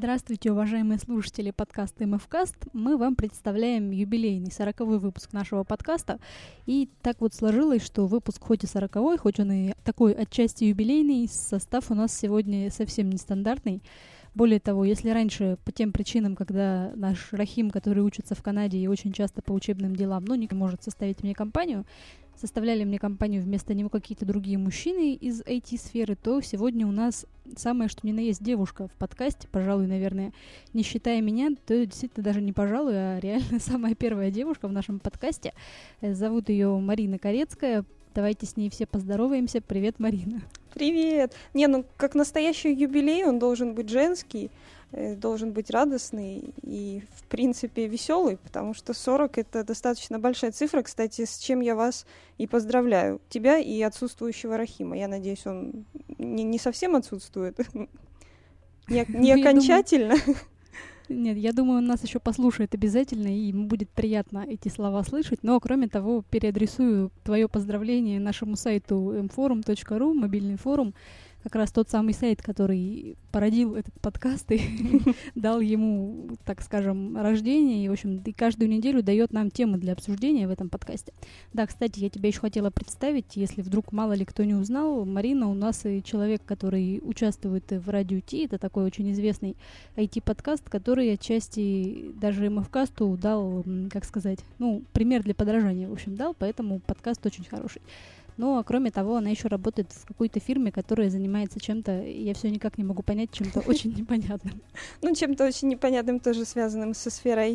Здравствуйте, уважаемые слушатели подкаста МФКаст. Мы вам представляем юбилейный 40-й выпуск нашего подкаста. И так вот сложилось, что выпуск хоть и 40-й, хоть он и такой отчасти юбилейный, состав у нас сегодня совсем нестандартный. Более того, если раньше по тем причинам, когда наш Рахим, который учится в Канаде и очень часто по учебным делам, не может составить мне компанию, составляли мне компанию вместо него какие-то другие мужчины из IT-сферы, то сегодня у нас самое что ни на есть девушка в подкасте, пожалуй, наверное, не считая меня, то действительно даже не пожалуй, а реально самая первая девушка в нашем подкасте. Зовут ее Марина Корецкая. Давайте с ней все поздороваемся. Привет, Марина. Привет! Как настоящий юбилей он должен быть женский, должен быть радостный и, в принципе, веселый, потому что 40 — это достаточно большая цифра, кстати, с чем я вас и поздравляю. Тебя и отсутствующего Рахима. Я надеюсь, он не совсем отсутствует, не окончательно. Нет, я думаю, он нас еще послушает обязательно, и ему будет приятно эти слова слышать. Но, кроме того, переадресую твое поздравление нашему сайту mforum.ru, мобильный форум, как раз тот самый сайт, который породил этот подкаст и дал ему, так скажем, рождение, и, в общем, и каждую неделю дает нам темы для обсуждения в этом подкасте. Да, кстати, я тебя еще хотела представить, если вдруг мало ли кто не узнал, Марина у нас и человек, который участвует в Радио Ти, это такой очень известный IT-подкаст, который отчасти даже МФКасту дал, как сказать, пример для подражания, в общем, дал, поэтому подкаст очень хороший. Ну, а кроме того, она еще работает в какой-то фирме, которая занимается чем-то, я все никак не могу понять, чем-то очень непонятным. Чем-то очень непонятным, тоже связанным со сферой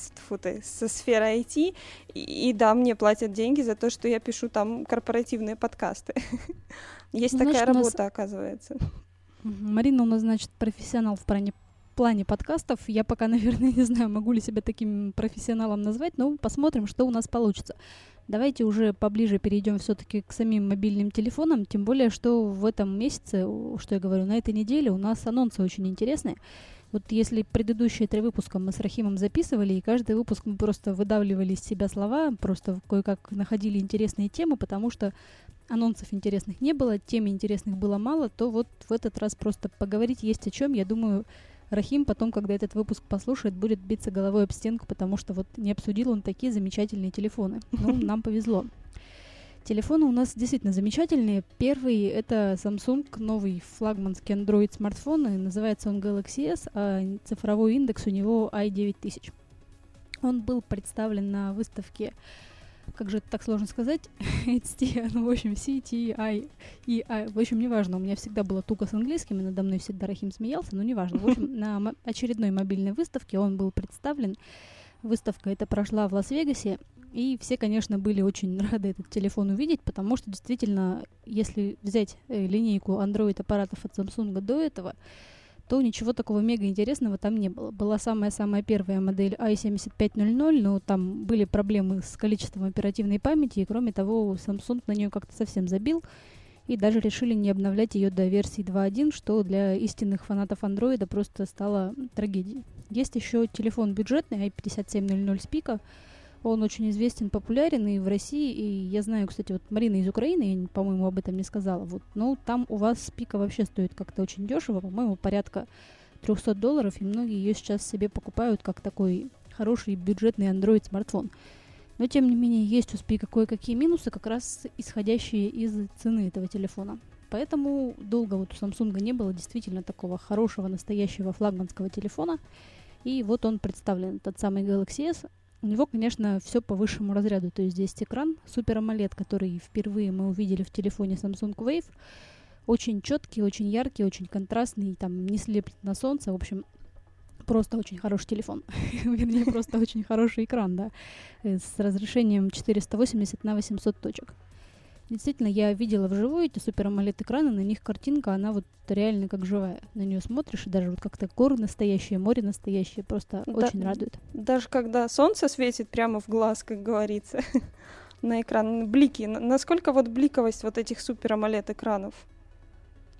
IT. И да, мне платят деньги за то, что я пишу там корпоративные подкасты. Есть такая работа, оказывается. Марина у нас, значит, профессионал в плане подкастов. Я пока, наверное, не знаю, могу ли себя таким профессионалом назвать, но посмотрим, что у нас получится. Давайте уже поближе перейдем все-таки к самим мобильным телефонам, тем более, что в этом месяце, что я говорю, на этой неделе у нас анонсы очень интересные. Вот если предыдущие 3 выпуска мы с Рахимом записывали, и каждый выпуск мы просто выдавливали из себя слова, просто кое-как находили интересные темы, потому что анонсов интересных не было, тем интересных было мало, то вот в этот раз просто поговорить есть о чем. Я думаю, Рахим потом, когда этот выпуск послушает, будет биться головой об стенку, потому что вот не обсудил он такие замечательные телефоны. Нам повезло. Телефоны у нас действительно замечательные. Первый — это Samsung, новый флагманский Android-смартфон, и называется он Galaxy S, а цифровой индекс у него i9000. Он был представлен на выставке, как же это так сложно сказать, CTI, в общем, неважно, у меня всегда было туго с английским, и надо мной всегда Рахим смеялся, но неважно. В общем, на очередной мобильной выставке он был представлен. Выставка эта прошла в Лас-Вегасе, и все, конечно, были очень рады этот телефон увидеть, потому что действительно, если взять линейку Android-аппаратов от Samsung до этого, то ничего такого мега интересного там не было. Была самая-самая первая модель i7500, но там были проблемы с количеством оперативной памяти, и кроме того, Samsung на нее как-то совсем забил, и даже решили не обновлять ее до версии 2.1, что для истинных фанатов Android просто стало трагедией. Есть еще телефон бюджетный i5700 с Пика. Он очень известен, популярен и в России, и я знаю, кстати, вот Марина из Украины, я, по-моему, об этом не сказала, но там у вас Пика вообще стоит как-то очень дешево, по-моему, порядка $300, и многие ее сейчас себе покупают как такой хороший бюджетный Android-смартфон. Но, тем не менее, есть у Пика кое-какие минусы, как раз исходящие из цены этого телефона. Поэтому долго вот у Samsung не было действительно такого хорошего, настоящего флагманского телефона, и вот он представлен, тот самый Galaxy S. У него, конечно, все по высшему разряду. То есть здесь экран Super AMOLED, который впервые мы увидели в телефоне Samsung Wave. Очень четкий, очень яркий, очень контрастный, там не слеплет на солнце. В общем, просто очень хороший телефон. Вернее, просто очень хороший экран, да, с разрешением 480 на 800 точек. Действительно, я видела вживую эти Super AMOLED экраны, на них картинка, она вот реально как живая. На нее смотришь, и даже вот как-то горы настоящие, море настоящее, просто очень радует. Даже когда солнце светит прямо в глаз, как говорится, на экран, блики. Насколько вот бликовость вот этих Super AMOLED экранов?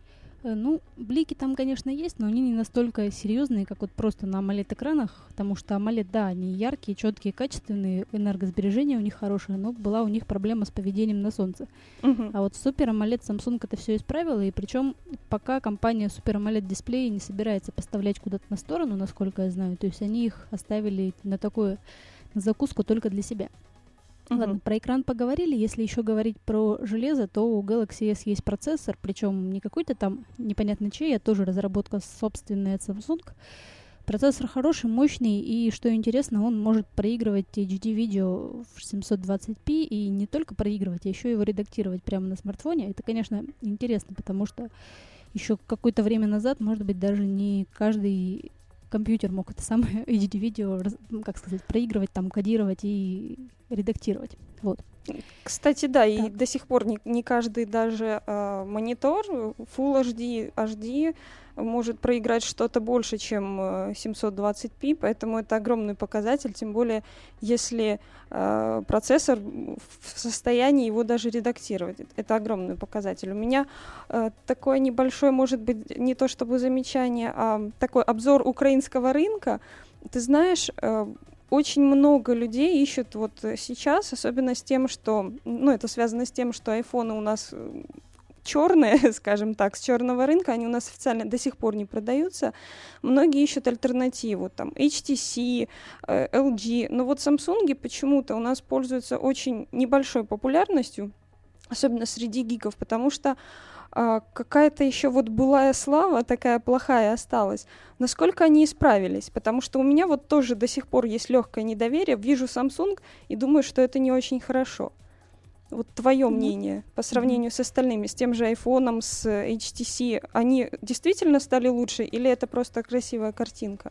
Ну, блики там, конечно, есть, но они не настолько серьезные, как вот просто на AMOLED-экранах, потому что AMOLED, да, они яркие, четкие, качественные, энергосбережение у них хорошее, но была у них проблема с поведением на солнце. А вот Super AMOLED Samsung это все исправила, и причем пока компания Super AMOLED дисплеи не собирается поставлять куда-то на сторону, насколько я знаю, то есть они их оставили на такую закуску только для себя. Ладно, про экран поговорили. Если еще говорить про железо, то у Galaxy S есть процессор, причем не какой-то там непонятно чей, а тоже разработка собственная от Samsung. Процессор хороший, мощный, и, что интересно, он может проигрывать HD-видео в 720p, и не только проигрывать, а еще его редактировать прямо на смартфоне. Это, конечно, интересно, потому что еще какое-то время назад, может быть, даже не каждый компьютер мог это самое HD-видео, как сказать, проигрывать, там, кодировать и редактировать. Вот. Кстати, да, и до сих пор не каждый даже монитор Full HD, HD может проиграть что-то больше, чем 720p, поэтому это огромный показатель, тем более, если процессор в состоянии его даже редактировать. Это огромный показатель. У меня такое небольшое, может быть, не то чтобы замечание, а такой обзор украинского рынка. Ты знаешь, очень много людей ищут вот сейчас, особенно с тем, что, ну, это связано с тем, что айфоны у нас черные, скажем так, с черного рынка, они у нас официально до сих пор не продаются. Многие ищут альтернативу, там, HTC, LG, но вот Samsung почему-то у нас пользуются очень небольшой популярностью, особенно среди гиков, потому что какая-то еще вот былая слава такая плохая осталась. Насколько они исправились? Потому что у меня вот тоже до сих пор есть легкое недоверие. Вижу Samsung и думаю, что это не очень хорошо. Вот твое мнение по сравнению с остальными, с тем же айфоном, с HTC, они действительно стали лучше или это просто красивая картинка?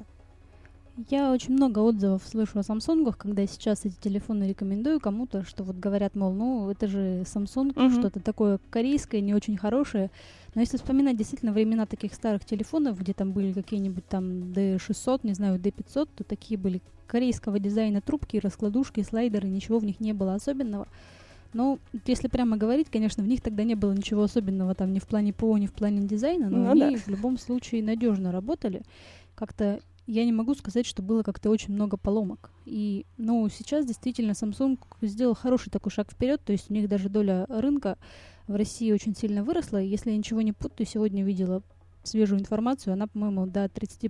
Я очень много отзывов слышу о Samsung, когда сейчас эти телефоны рекомендую кому-то, что вот говорят, мол, ну это же Samsung, что-то такое корейское, не очень хорошее. Но если вспоминать действительно времена таких старых телефонов, где там были какие-нибудь там D600, не знаю, D500, то такие были корейского дизайна трубки, раскладушки, слайдеры, ничего в них не было особенного. Но если прямо говорить, конечно, в них тогда не было ничего особенного там ни в плане ПО, ни в плане дизайна, но они в любом случае надежно работали. Как-то я не могу сказать, что было как-то очень много поломок. И, ну, сейчас действительно Samsung сделал хороший такой шаг вперед, то есть у них даже доля рынка в России очень сильно выросла. Если я ничего не путаю, сегодня видела свежую информацию, она, по-моему, до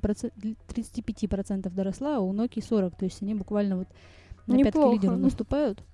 35% доросла, а у Nokia 40%. То есть они буквально вот на пятки лидеру наступают.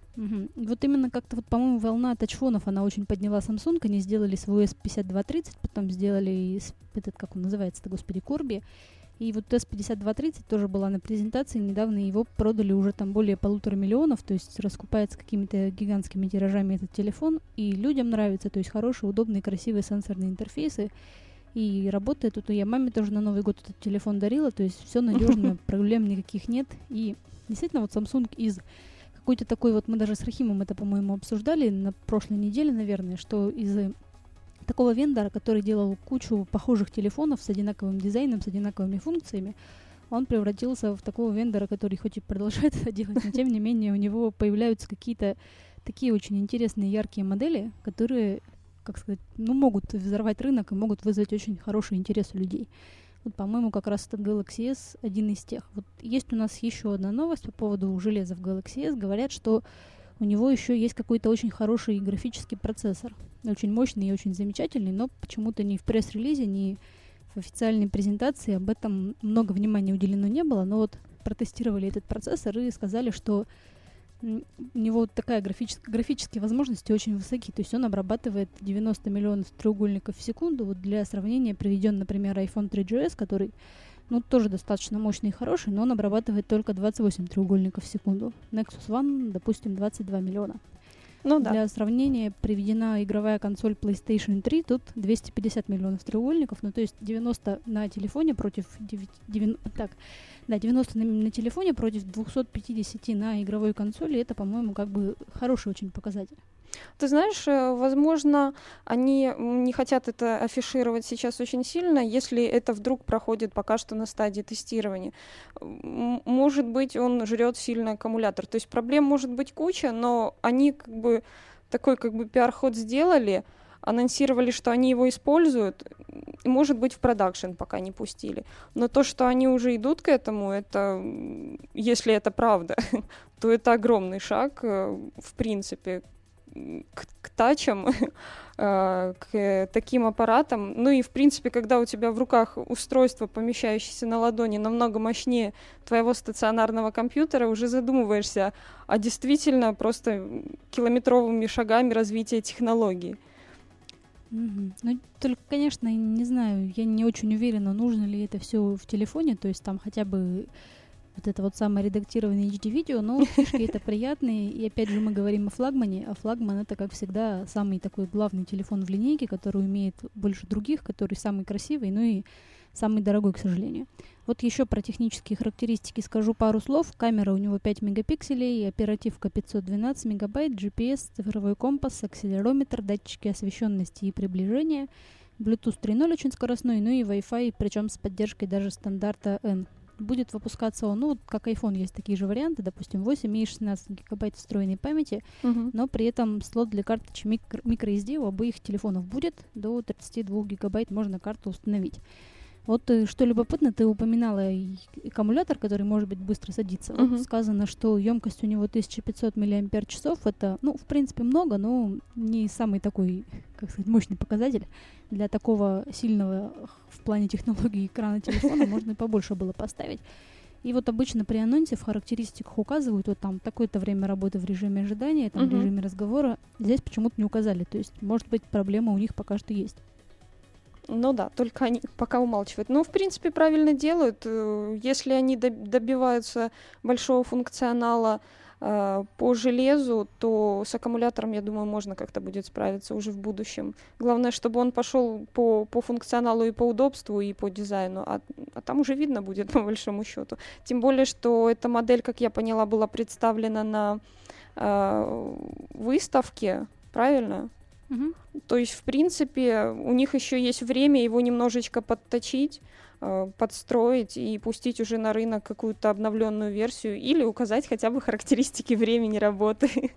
Вот именно как-то вот, по-моему, волна тачфонов, она очень подняла Samsung. Они сделали свой S5230, потом сделали этот, как он называется-то, господи, Corby. И вот S5230 тоже была на презентации, недавно его продали уже там более 1,5 миллиона, то есть раскупается какими-то гигантскими тиражами этот телефон, и людям нравится, то есть хорошие, удобные, красивые сенсорные интерфейсы, и работает. Тут я маме тоже на Новый год этот телефон дарила, то есть все надежно, проблем никаких нет, и действительно вот Samsung из какой-то такой, вот мы даже с Рахимом это, по-моему, обсуждали на прошлой неделе, наверное, что из такого вендора, который делал кучу похожих телефонов с одинаковым дизайном, с одинаковыми функциями, он превратился в такого вендора, который хоть и продолжает это делать, но тем не менее у него появляются какие-то такие очень интересные, яркие модели, которые, как сказать, ну, могут взорвать рынок и могут вызвать очень хороший интерес у людей. Вот, по-моему, как раз этот Galaxy S один из тех. Вот есть у нас еще одна новость по поводу железа в Galaxy S. Говорят, что у него еще есть какой-то очень хороший графический процессор. Очень мощный и очень замечательный, но почему-то ни в пресс-релизе, ни в официальной презентации об этом много внимания уделено не было. Но вот протестировали этот процессор и сказали, что у него такая графические возможности очень высоки. То есть он обрабатывает 90 миллионов треугольников в секунду. Вот для сравнения приведен, например, iPhone 3GS, который тоже достаточно мощный и хороший, но он обрабатывает только 28 треугольников в секунду. Nexus One, допустим, 22 миллиона. Для сравнения приведена игровая консоль PlayStation 3, тут 250 миллионов треугольников, то есть 90 на телефоне против 90 на телефоне против 250 на игровой консоли, это, по-моему, как бы хороший очень показатель. Ты знаешь, возможно, они не хотят это афишировать сейчас очень сильно, если это вдруг проходит пока что на стадии тестирования. Может быть, он жрет сильно аккумулятор. То есть проблем может быть куча, но они такой пиар-ход сделали. анонсировали, что они его используют, и, может быть, в продакшн пока не пустили. Но то, что они уже идут к этому, это, если это правда, то это огромный шаг, в принципе, к тачам, к таким аппаратам. Ну и, в принципе, когда у тебя в руках устройство, помещающееся на ладони, намного мощнее твоего стационарного компьютера, уже задумываешься о действительно просто километровыми шагами развития технологий. Ну, только, конечно, не знаю, я не очень уверена, нужно ли это все в телефоне, то есть там хотя бы вот это вот самое редактированное HD-видео, но фишки это приятные, и опять же мы говорим о флагмане, а флагман это, как всегда, самый такой главный телефон в линейке, который умеет больше других, который самый красивый, ну и самый дорогой, к сожалению. Вот еще про технические характеристики скажу пару слов. Камера у него 5 мегапикселей, оперативка 512 мегабайт, GPS, цифровой компас, акселерометр, датчики освещенности и приближения, Bluetooth 3.0 очень скоростной, ну и Wi-Fi, причем с поддержкой даже стандарта N. Будет выпускаться он, ну, вот как iPhone есть такие же варианты, допустим, 8 и 16 гигабайт встроенной памяти, но при этом слот для карточек microSD у обоих телефонов будет, до 32 гигабайт можно карту установить. Вот что любопытно, ты упоминала аккумулятор, который может быть быстро садиться. Вот сказано, что емкость у него 1500 мАч. Это, ну, в принципе, много, но не самый такой, как сказать, мощный показатель. Для такого сильного в плане технологии экрана телефона можно и побольше было поставить. И вот обычно при анонсе в характеристиках указывают, вот там такое-то время работы в режиме ожидания, там в режиме разговора. Здесь почему-то не указали. То есть, может быть, проблема у них пока что есть. Ну да, только они пока умалчивают. Но, в принципе, правильно делают. Если они добиваются большого функционала по железу, то с аккумулятором, я думаю, можно как-то будет справиться уже в будущем. Главное, чтобы он пошел по функционалу и по удобству, и по дизайну, а там уже видно будет, по большому счету. Тем более, что эта модель, как я поняла, была представлена на выставке, правильно? То есть, в принципе, у них еще есть время его немножечко подточить, подстроить и пустить уже на рынок какую-то обновленную версию или указать хотя бы характеристики времени работы.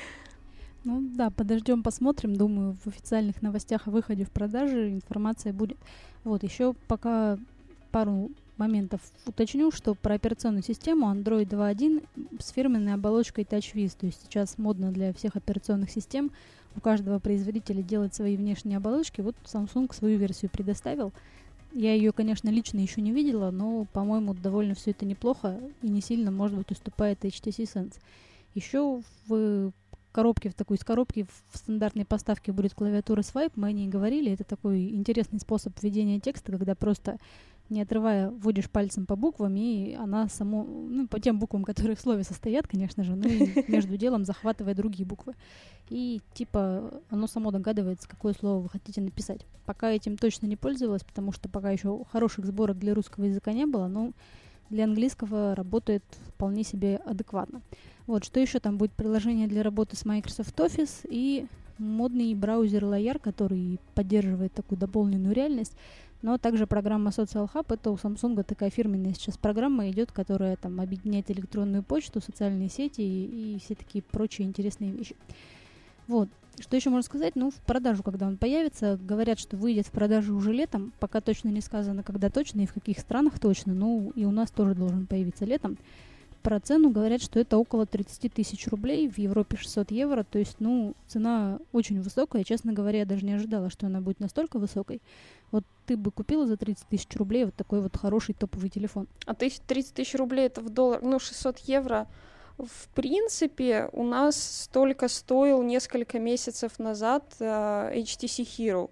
Ну да, подождем, посмотрим. Думаю, в официальных новостях о выходе в продажу информация будет. Вот, еще пока пару моментов уточню, что про операционную систему Android 2.1 с фирменной оболочкой TouchWiz. То есть сейчас модно для всех операционных систем у каждого производителя делать свои внешние оболочки. Вот Samsung свою версию предоставил. Я ее, конечно, лично еще не видела, но, по-моему, довольно все это неплохо и не сильно, может быть, уступает HTC Sense. Еще в коробке, из коробки в стандартной поставке будет клавиатура Swipe, мы о ней говорили. Это такой интересный способ введения текста, когда просто не отрывая, вводишь пальцем по буквам, и она по тем буквам, которые в слове состоят, конечно же, ну и между делом захватывая другие буквы. И оно само догадывается, какое слово вы хотите написать. Пока этим точно не пользовалась, потому что пока еще хороших сборок для русского языка не было, но для английского работает вполне себе адекватно. Вот, что еще там будет? Приложение для работы с Microsoft Office и модный браузер Layar, который поддерживает такую дополненную реальность. Но также программа Social Hub, это у Samsung такая фирменная сейчас программа идет, которая там объединяет электронную почту, социальные сети и все такие прочие интересные вещи. Вот. Что еще можно сказать? Ну, в продажу, когда он появится, говорят, что выйдет в продажу уже летом. Пока точно не сказано, когда точно и в каких странах точно. Ну, и у нас тоже должен появиться летом. Про цену говорят, что это около 30 тысяч рублей, в Европе 600 евро. То есть, цена очень высокая. Честно говоря, я даже не ожидала, что она будет настолько высокой. Вот ты бы купила за 30 тысяч рублей вот такой вот хороший топовый телефон. А 30 тысяч рублей это в доллар, 600 евро. В принципе, у нас столько стоил несколько месяцев назад HTC Hero,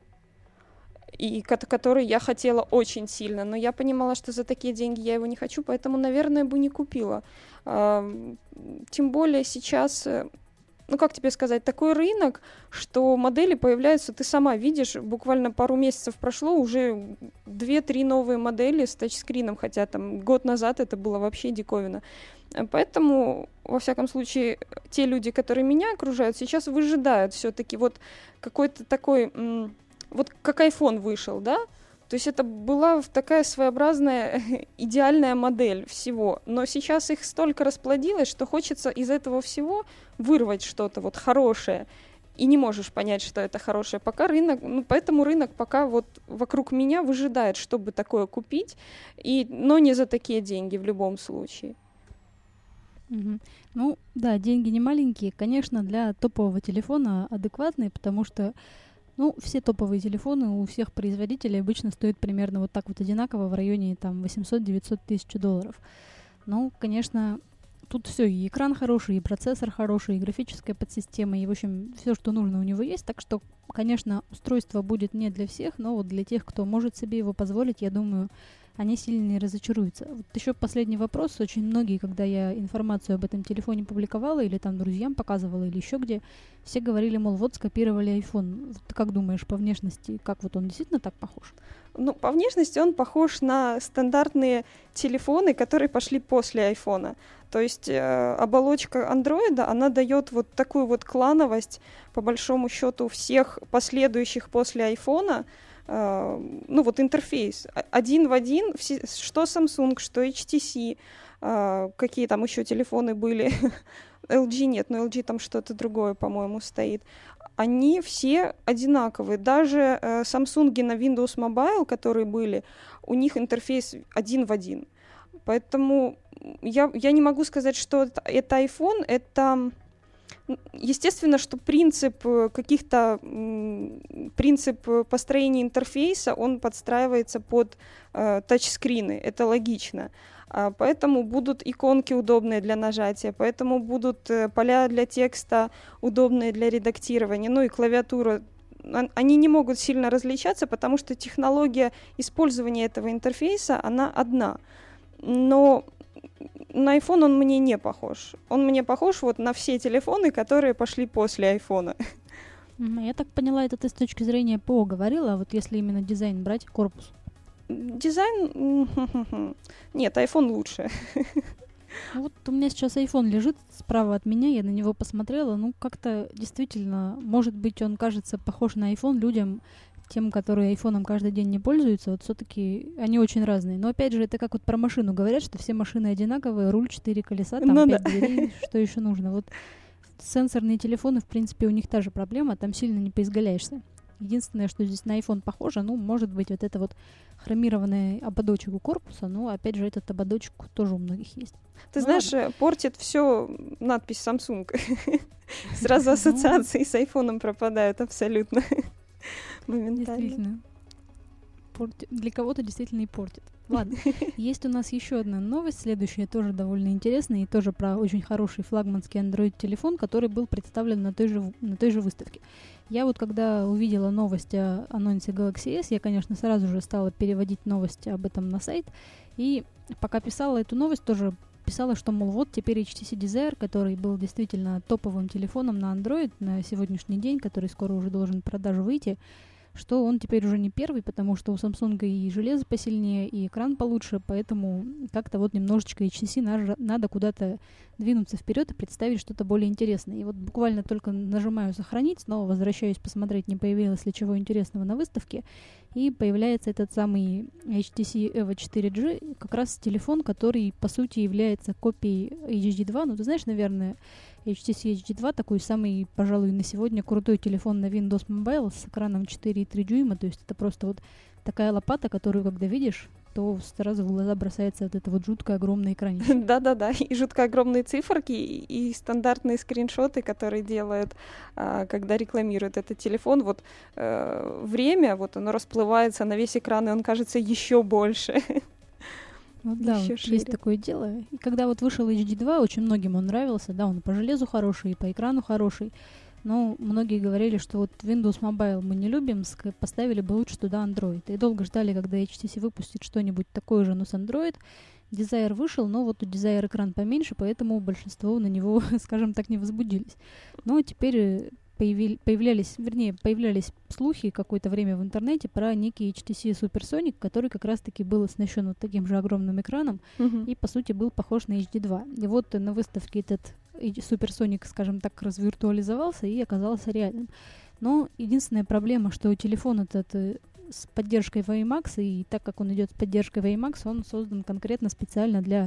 и который я хотела очень сильно, но я понимала, что за такие деньги я его не хочу, поэтому, наверное, бы не купила. Тем более сейчас, как тебе сказать, такой рынок, что модели появляются, ты сама видишь, буквально пару месяцев прошло, уже 2-3 новые модели с тачскрином, хотя там год назад это было вообще диковина. Поэтому, во всяком случае, те люди, которые меня окружают, сейчас выжидают все-таки вот какой-то такой, вот как iPhone вышел, да? То есть это была такая своеобразная идеальная модель всего. Но сейчас их столько расплодилось, что хочется из этого всего вырвать что-то вот хорошее. и не можешь понять, что это хорошее. Пока рынок, поэтому рынок пока вот вокруг меня выжидает, чтобы такое купить, но не за такие деньги в любом случае. Ну, да, деньги не маленькие, конечно, для топового телефона адекватные, потому что, все топовые телефоны у всех производителей обычно стоят примерно вот так вот одинаково в районе там 800-900 тысяч $. Ну, конечно, тут все, и экран хороший, и процессор хороший, и графическая подсистема, и, в общем, все, что нужно у него есть. Так что, конечно, устройство будет не для всех, но вот для тех, кто может себе его позволить, я думаю, они сильно не разочаруются. Вот еще последний вопрос. Очень многие, когда я информацию об этом телефоне публиковала, или там друзьям показывала, или еще где, все говорили, мол, вот скопировали iPhone. Ты как думаешь, по внешности, как вот он действительно так похож? По внешности он похож на стандартные телефоны, которые пошли после айфона. То есть оболочка андроида, она дает вот такую вот клановость, по большому счету, всех последующих после айфона. Интерфейс один в один, что Samsung, что HTC, какие там еще телефоны были, LG нет, но LG там что-то другое, по-моему, стоит. Они все одинаковые. Даже Samsung на Windows Mobile, которые были, у них интерфейс один в один. Поэтому я не могу сказать, что это iPhone, это... Естественно, что принцип построения интерфейса, он подстраивается под тачскрины, это логично. Поэтому будут иконки удобные для нажатия, поэтому будут поля для текста удобные для редактирования, и клавиатура. Они не могут сильно различаться, потому что технология использования этого интерфейса, она одна. Но на iPhone он мне не похож. Он мне похож вот на все телефоны, которые пошли после айфона. Я так поняла, это ты с точки зрения ПО говорила, а вот если именно дизайн брать, корпус? Дизайн? Нет, iPhone лучше. Вот у меня сейчас iPhone лежит справа от меня, я на него посмотрела, как-то действительно, может быть, он кажется похож на iPhone людям, тем, которые айфоном каждый день не пользуются, вот все-таки они очень разные. Но опять же, это как вот про машину говорят, что все машины одинаковые, руль, 4 колеса, там 5 дверей, что еще нужно. Вот сенсорные телефоны, в принципе, у них та же проблема, там сильно не поизгаляешься. Единственное, что здесь на iPhone похоже, может быть, вот это вот хромированный ободочек у корпуса, но, опять же, этот ободочек тоже у многих есть. Ты знаешь, портит все надпись Samsung. Сразу ассоциации с айфоном пропадают абсолютно. Моментально. Действительно. Для кого-то действительно и портит. Ладно, есть у нас еще одна новость, следующая тоже довольно интересная и тоже про очень хороший флагманский Android-телефон, который был представлен на той же выставке. Я вот когда увидела новость о анонсе Galaxy S, я, конечно, сразу же стала переводить новости об этом на сайт, и пока писала эту новость, тоже писала, что, мол, вот теперь HTC Desire, который был действительно топовым телефоном на Android на сегодняшний день, который скоро уже должен в продажу выйти, что он теперь уже не первый, потому что у Samsung и железо посильнее, и экран получше, поэтому как-то вот немножечко HTC надо куда-то двинуться вперед и представить что-то более интересное. И вот буквально только нажимаю «Сохранить», снова возвращаюсь посмотреть, не появилось ли чего интересного на выставке, и появляется этот самый HTC EVO 4G, как раз телефон, который, по сути, является копией HD 2. Ты знаешь, наверное, HTC HD 2 такой самый, пожалуй, на сегодня крутой телефон на Windows Mobile с экраном 4,3 дюйма, то есть это просто вот такая лопата, которую, когда видишь, то сразу в глаза бросается вот это вот жутко огромное экранище. Да-да-да, и жутко огромные циферки, и стандартные скриншоты, которые делают, когда рекламируют этот телефон. Вот время, вот оно расплывается на весь экран, и он кажется еще больше. Вот да, вот есть такое дело. И когда вот вышел HD 2, очень многим он нравился, да, он по железу хороший, и по экрану хороший. Но многие говорили, что вот Windows Mobile мы не любим, поставили бы лучше туда Android. И долго ждали, когда HTC выпустит что-нибудь такое же, но с Android. Desire вышел, но вот у Desire экран поменьше, поэтому большинство на него, скажем так, не возбудились. Но теперь появлялись слухи какое-то время в интернете про некий HTC Supersonic, который как раз-таки был оснащен вот таким же огромным экраном и, по сути, был похож на HD 2. И вот на выставке этот Supersonic, скажем так, развиртуализовался и оказался реальным. Но единственная проблема, что телефон этот с поддержкой WiMAX, и так как он идет с поддержкой WiMAX, он создан конкретно специально для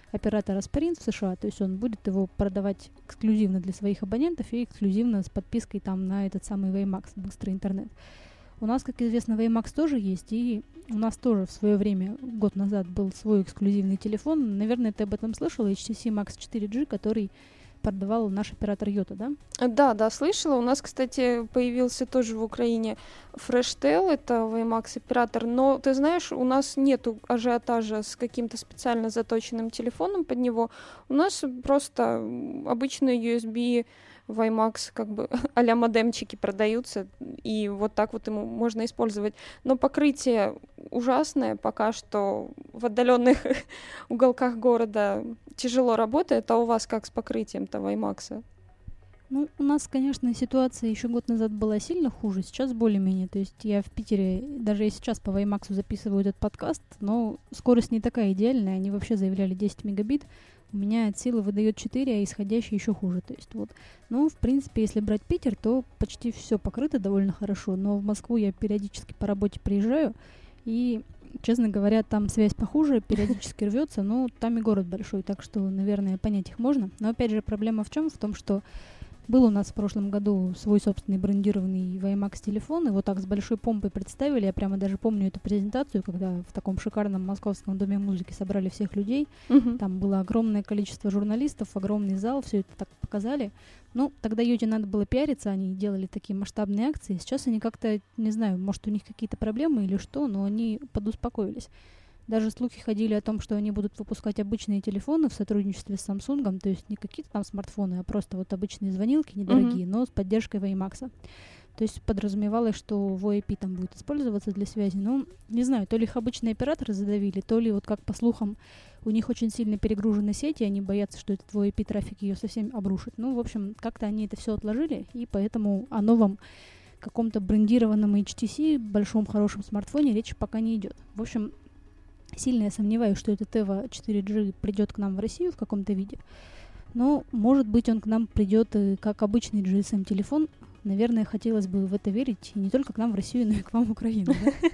оператора Sprint в США, то есть он будет его продавать эксклюзивно для своих абонентов и эксклюзивно с подпиской там на этот самый WiMAX, быстрый интернет. У нас, как известно, WiMAX тоже есть, и у нас тоже в свое время, год назад, был свой эксклюзивный телефон. Наверное, ты об этом слышала, HTC Max 4G, который продавал наш оператор Йота, да? Да, слышала. У нас, кстати, появился тоже в Украине FreshTel, это WiMAX оператор, но, ты знаешь, у нас нету ажиотажа с каким-то специально заточенным телефоном под него. У нас просто обычные USB WiMAX, как бы а-ля модемчики продаются, и вот так вот ему можно использовать. Но покрытие ужасное, пока что в отдаленных уголках города тяжело работает, а у вас как с покрытием-то WiMAX? Ну, у нас, конечно, ситуация еще год назад была сильно хуже, сейчас более-менее. То есть я в Питере, даже и сейчас по WiMAX записываю этот подкаст, но скорость не такая идеальная, они вообще заявляли 10 мегабит. У меня от силы выдает 4, а исходящий еще хуже. То есть вот. Ну, в принципе, если брать Питер, то почти все покрыто довольно хорошо. Но в Москву я периодически по работе приезжаю, и, честно говоря, там связь похуже, периодически рвется, но там и город большой, так что, наверное, понять их можно. Но опять же, проблема в чем? В том, что был у нас в прошлом году свой собственный брендированный WiMAX телефон, его так с большой помпой представили, я прямо даже помню эту презентацию, когда в таком шикарном московском доме музыки собрали всех людей, там было огромное количество журналистов, огромный зал, все это так показали. Ну, тогда Йоте надо было пиариться, они делали такие масштабные акции, сейчас они как-то, не знаю, может у них какие-то проблемы или что, но они подуспокоились. Даже слухи ходили о том, что они будут выпускать обычные телефоны в сотрудничестве с Samsung, то есть не какие-то там смартфоны, а просто вот обычные звонилки недорогие, но с поддержкой WiMAX. То есть подразумевалось, что VoIP там будет использоваться для связи. Ну, не знаю, то ли их обычные операторы задавили, то ли вот как по слухам у них очень сильно перегружены сети, и они боятся, что этот VoIP трафик ее совсем обрушит. Ну, в общем, как-то они это все отложили, и поэтому о новом каком-то брендированном HTC, большом хорошем смартфоне речи пока не идет. В общем, сильно я сомневаюсь, что этот EVO 4G придет к нам в Россию в каком-то виде. Но, может быть, он к нам придет как обычный GSM-телефон. Наверное, хотелось бы в это верить. И не только к нам в Россию, но и к вам в Украину.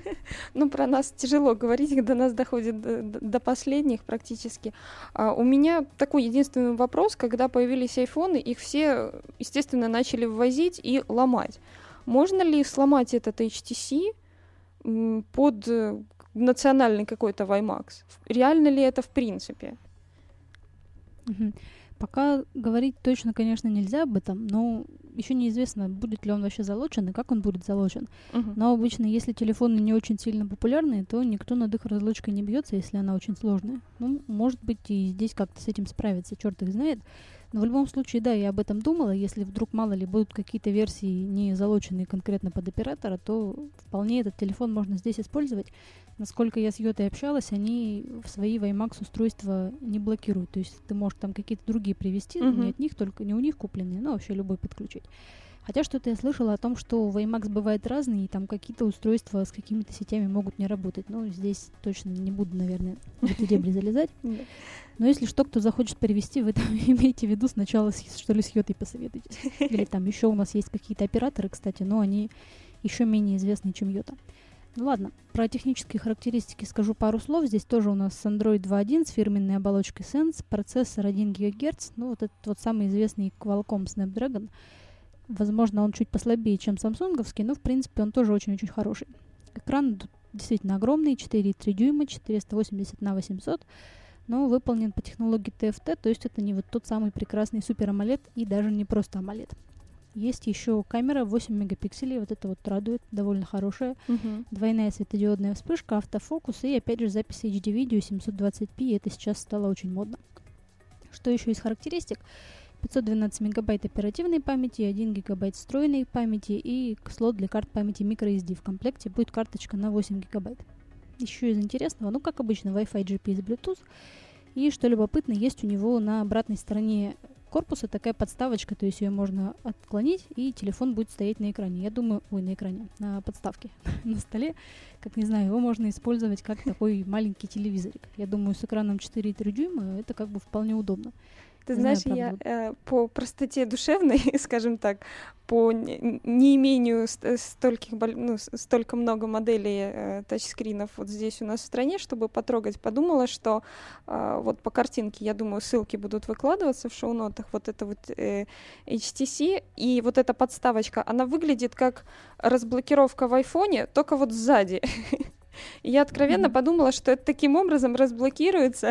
Ну, про нас тяжело говорить, когда нас доходит до последних практически. У меня такой единственный вопрос. Когда появились айфоны, их все, естественно, начали ввозить и ломать. Можно ли сломать этот HTC под национальный какой-то WiMAX? Реально ли это в принципе? Пока говорить точно, конечно, нельзя об этом, но еще неизвестно, будет ли он вообще залочен и как он будет залочен. Но обычно, если телефоны не очень сильно популярные, то никто над их разлочкой не бьется, если она очень сложная. Ну, может быть, и здесь как-то с этим справиться, черт их знает. Но в любом случае, да, я об этом думала. Если вдруг, мало ли, будут какие-то версии, не залоченные конкретно под оператора, то вполне этот телефон можно здесь использовать. Насколько я с Йотой общалась, они в свои WiMAX устройства не блокируют. То есть ты можешь там какие-то другие привести, не от них, только не у них купленные, но вообще любой подключить. Хотя что-то я слышала о том, что WiMAX бывает разный, и там какие-то устройства с какими-то сетями могут не работать. Но здесь точно не буду, наверное, в эти дебри залезать. Но если что, кто захочет перевести, вы там имейте в виду сначала, что ли, с Йотой посоветуйтесь. Или там еще у нас есть какие-то операторы, кстати, но они еще менее известны, чем Йота. Ну ладно, про технические характеристики скажу пару слов. Здесь тоже у нас Android 2.1 с фирменной оболочкой Sense, процессор 1 ГГц, ну вот этот вот самый известный Qualcomm Snapdragon. Возможно, он чуть послабее, чем самсунговский, но в принципе он тоже очень-очень хороший. Экран действительно огромный, 4,3 дюйма, 480 на 800, но выполнен по технологии TFT, то есть это не вот тот самый прекрасный Super AMOLED и даже не просто AMOLED. Есть еще камера 8 мегапикселей, вот это вот радует, довольно хорошая. Двойная светодиодная вспышка, автофокус и опять же запись HD-видео 720p, это сейчас стало очень модно. Что еще из характеристик? 512 мегабайт оперативной памяти, 1 гигабайт встроенной памяти и слот для карт памяти microSD. В комплекте будет карточка на 8 гигабайт. Еще из интересного, ну как обычно, Wi-Fi, GPS, Bluetooth. И что любопытно, есть у него на обратной стороне корпуса такая подставочка, то есть ее можно отклонить, и телефон будет стоять на экране. Я думаю, на подставке на столе, как не знаю, его можно использовать как такой маленький телевизорик. Я думаю, с экраном 4,3 дюйма это как бы вполне удобно. Ты знаешь, я по простоте душевной, скажем так, по неимению столько много моделей тачскринов вот здесь у нас в стране, чтобы потрогать, подумала, что вот по картинке, я думаю, ссылки будут выкладываться в шоу-нотах, вот это вот HTC, и вот эта подставочка, она выглядит как разблокировка в айфоне, только вот сзади. И я откровенно подумала, что это таким образом разблокируется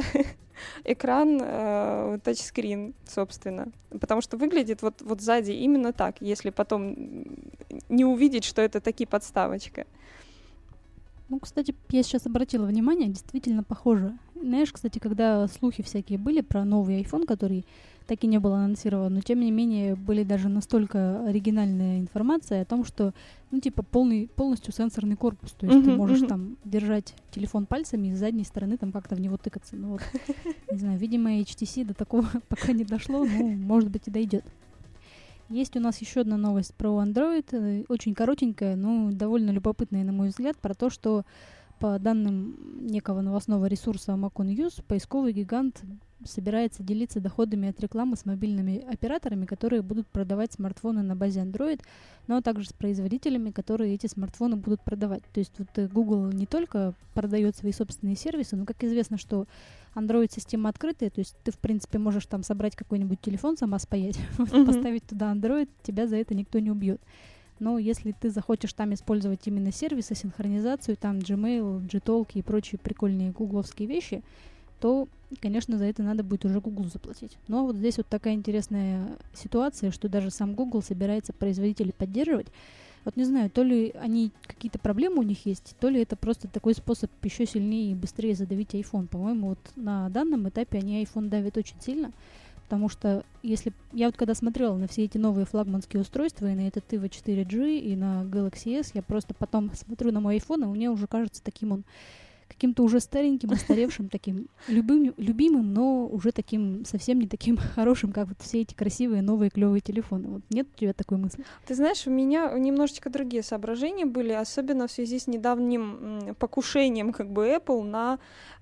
экран тачскрин, собственно. Потому что выглядит вот сзади именно так, если потом не увидеть, что это таки подставочка. Ну, кстати, я сейчас обратила внимание, действительно похоже. Знаешь, кстати, когда слухи всякие были про новый iPhone, который так и не был анонсирован, но тем не менее были даже настолько оригинальная информация о том, что, ну, типа, полностью сенсорный корпус. То есть ты можешь там держать телефон пальцами и с задней стороны там как-то в него тыкаться. Ну вот, не знаю, видимо, HTC до такого пока не дошло, ну, может быть, и дойдет. Есть у нас еще одна новость про Android, очень коротенькая, но довольно любопытная, на мой взгляд, про то, что по данным некого новостного ресурса Macon News, поисковый гигант собирается делиться доходами от рекламы с мобильными операторами, которые будут продавать смартфоны на базе Android, но также с производителями, которые эти смартфоны будут продавать. То есть вот Google не только продает свои собственные сервисы, но, как известно, что Android-система открытая, то есть ты, в принципе, можешь там собрать какой-нибудь телефон, сама спаять, поставить туда Android, тебя за это никто не убьет. Но если ты захочешь там использовать именно сервисы, синхронизацию, там Gmail, Gtalk и прочие прикольные гугловские вещи, то, конечно, за это надо будет уже Google заплатить. Но вот здесь вот такая интересная ситуация, что даже сам Google собирается производителей поддерживать. Вот не знаю, то ли они какие-то проблемы у них есть, то ли это просто такой способ еще сильнее и быстрее задавить iPhone. По-моему, вот на данном этапе они iPhone давят очень сильно, потому что если я вот когда смотрела на все эти новые флагманские устройства, и на этот EVO 4G, и на Galaxy S, я просто потом смотрю на мой iPhone, и мне уже кажется таким он каким-то уже стареньким, устаревшим, таким любимым, но уже таким совсем не таким хорошим, как вот все эти красивые новые клевые телефоны. Вот нет у тебя такой мысли? Ты знаешь, у меня немножечко другие соображения были, особенно в связи с недавним покушением как бы Apple на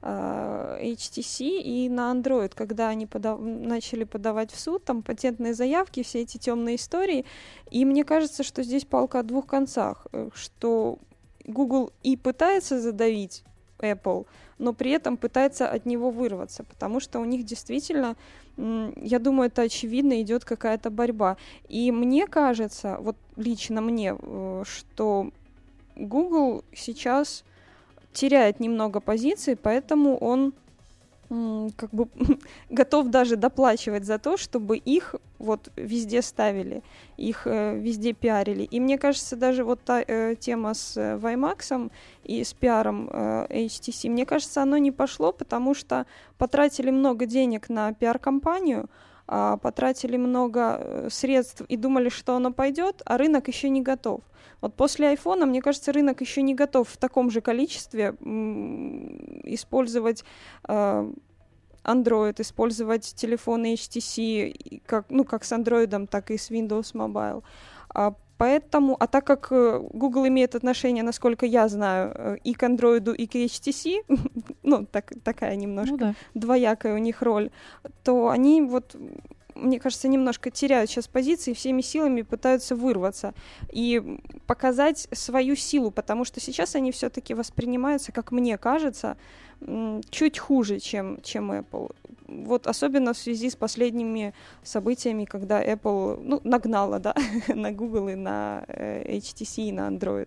HTC и на Android, когда они начали подавать в суд там патентные заявки, все эти темные истории. И мне кажется, что здесь палка о двух концах, что Google и пытается задавить Apple, но при этом пытается от него вырваться, потому что у них действительно, я думаю, это очевидно, идет какая-то борьба. И мне кажется, вот лично мне, что Google сейчас теряет немного позиций, поэтому он как бы готов даже доплачивать за то, чтобы их вот везде ставили, их везде пиарили. И мне кажется, даже вот та тема с WiMAX и с пиаром HTC, мне кажется, оно не пошло, потому что потратили много денег на пиар-компанию, потратили много средств и думали, что оно пойдет, а рынок еще не готов. Вот после айфона, мне кажется, рынок еще не готов в таком же количестве использовать Android, использовать телефоны HTC, как с Android, так и с Windows Mobile. Поэтому, так как Google имеет отношение, насколько я знаю, и к Android, и к HTC, такая немножко двоякая у них роль, то они вот, мне кажется, немножко теряют сейчас позиции, всеми силами пытаются вырваться и показать свою силу, потому что сейчас они все-таки воспринимаются, как мне кажется, чуть хуже, чем Apple. Вот особенно в связи с последними событиями, когда Apple нагнала, да, на Google и на HTC и на Android.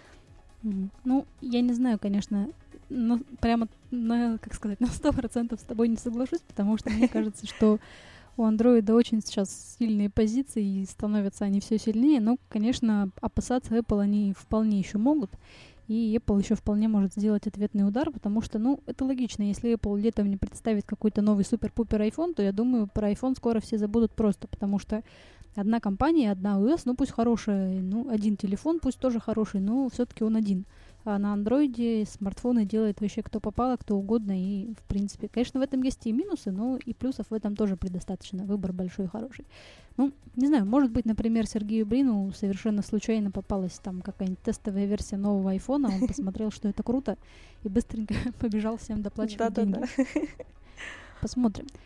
Ну, я не знаю, конечно, но прямо на 100% с тобой не соглашусь, потому что мне кажется, что у Android очень сейчас сильные позиции, и становятся они все сильнее, но, конечно, опасаться Apple они вполне еще могут, и Apple еще вполне может сделать ответный удар, потому что, это логично, если Apple летом не представит какой-то новый супер-пупер iPhone, то, я думаю, про iPhone скоро все забудут просто, потому что одна компания, одна OS, пусть хорошая, один телефон, пусть тоже хороший, но все-таки он один. А на андроиде смартфоны делает вообще кто попало, кто угодно, и, в принципе, конечно, в этом есть и минусы, но и плюсов в этом тоже предостаточно, выбор большой и хороший. Не знаю, может быть, например, Сергею Брину совершенно случайно попалась там какая-нибудь тестовая версия нового айфона, он посмотрел, что это круто, и быстренько побежал всем доплачивать деньги. Посмотрим.